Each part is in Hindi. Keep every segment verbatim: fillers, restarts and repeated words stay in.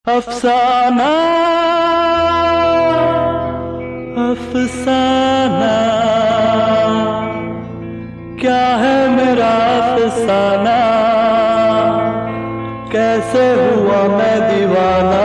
अफसाना अफसाना क्या है मेरा अफसाना, कैसे हुआ मैं दीवाना।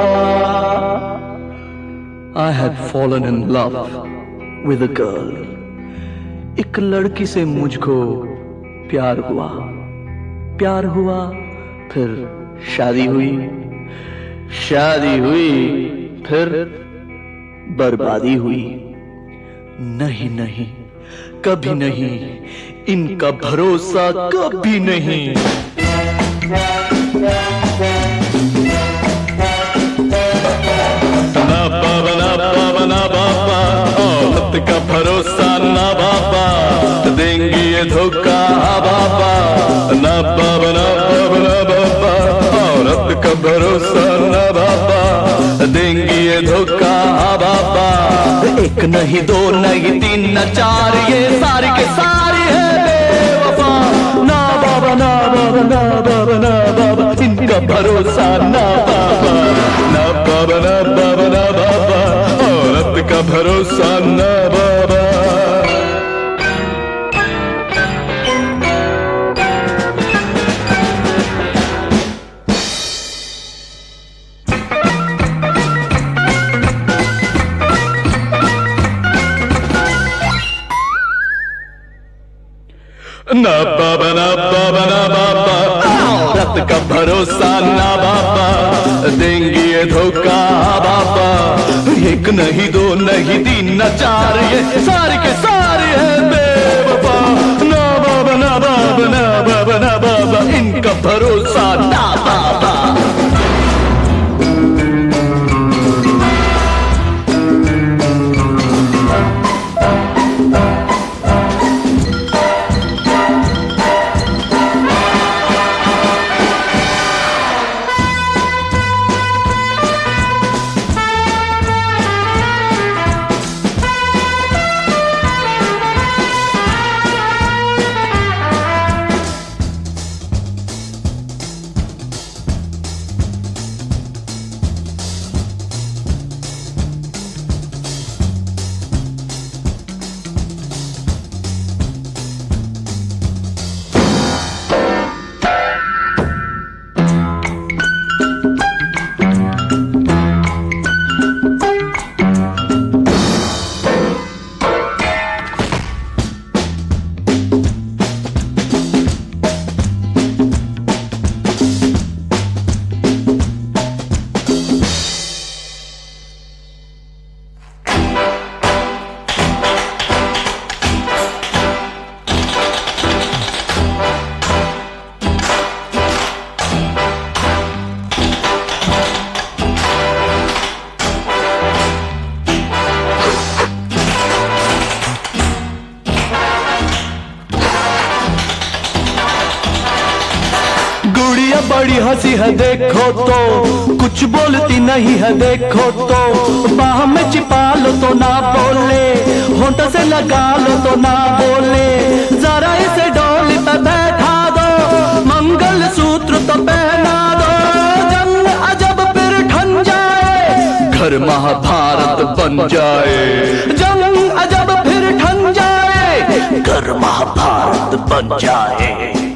I had fallen in love with a girl. एक लड़की से मुझको प्यार हुआ, प्यार हुआ फिर शादी हुई, शादी हुई फिर बर्बादी हुई। नहीं नहीं कभी नहीं, इनका भरोसा कभी नहीं। ना बाबा ना बाबा ना बाबा, औरत का भरोसा ना बाबा, देंगी ये धोखा बाबा। ना बाबा ना बाबा ना बाबा, औरत का भरोसा ना बाबा, देंगी ये धोखा बाबा। एक नहीं दो नहीं तीन न चार, ये सारी के सारी है बेवफा। ना बाबा ना बाबा ना बाबा ना बाबा, इनका भरोसा ना बाबा। ना बाबा ना बाबा ना बाबा, औरत का भरोसा ना बाबा। ना बाबा ना बाबा ना बाबा, औरत का भरोसा ना बाबा, देंगी ये धोखा बाबा। एक नहीं दो नहीं तीन न चार, ये सारे के सारे है बेवफा। ना बाबा ना बाबा ना बाबा ना बाबा, इनका भरोसा ना बाबा। गुड़िया बड़ी हंसी है देखो तो, कुछ बोलती नहीं है देखो तो। बाह में छिपा लो तो ना बोले, होंठ से लगा लो तो ना बोले। जरा इसे डोली पे बैठा दो, मंगल सूत्र तो पहना दो। जंग अजब फिर ठन जाए, घर महाभारत बन जाए। जंग अजब फिर ठन जाए, घर महाभारत बन जाए।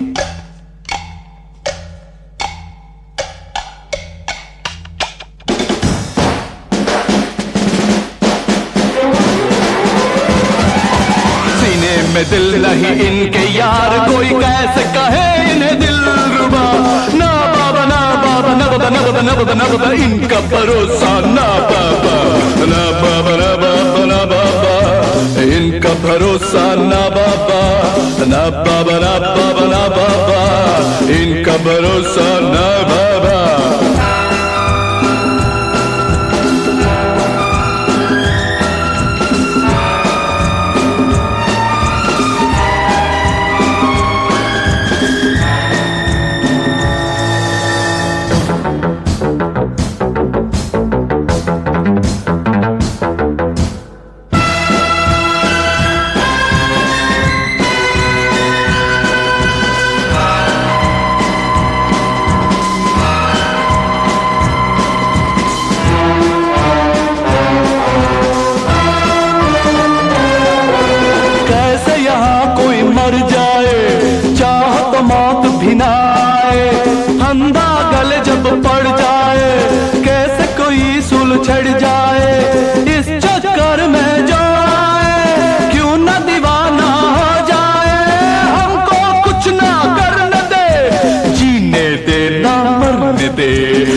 में दिल नहीं इनके यार, कोई कैसे कहे इन्हें दिलरुबा। ना बाबा ना बाबा ना बाबा ना बाबा ना बाबा ना बाबा, इनका भरोसा ना बाबा। ना बाबा ना बाबा ना बाबा, इनका भरोसा ना बाबा। ना बाबा ना बाबा ना बाबा, इनका भरोसा ना बाबा।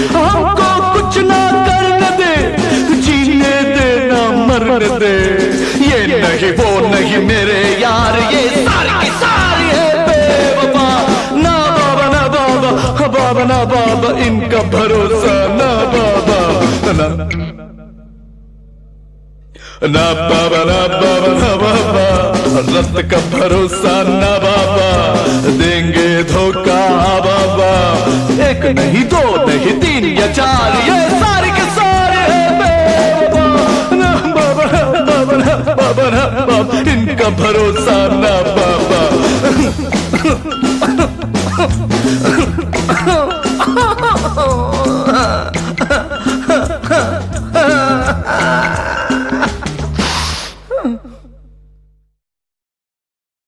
हमको कुछ ना करने दे, जीने दे ना मरने दे। ये नहीं वो नहीं मेरे यार, ये सारी की सारी है बेवफा। ना बाबा ना बाबा, बाबा ना बाबा, इनका भरोसा ना बाबा ना ना बाबा ना बाबा ना बाबा, रत का भरोसा ना बाबा, देंगे धोखा बाबा। एक नहीं दो नहीं तीन या चार, ये सारे के सारे हैं बेवफा। ना बाबा ना बाबा ना बाबा ना बाबा, इनका भरोसा ना बाबा।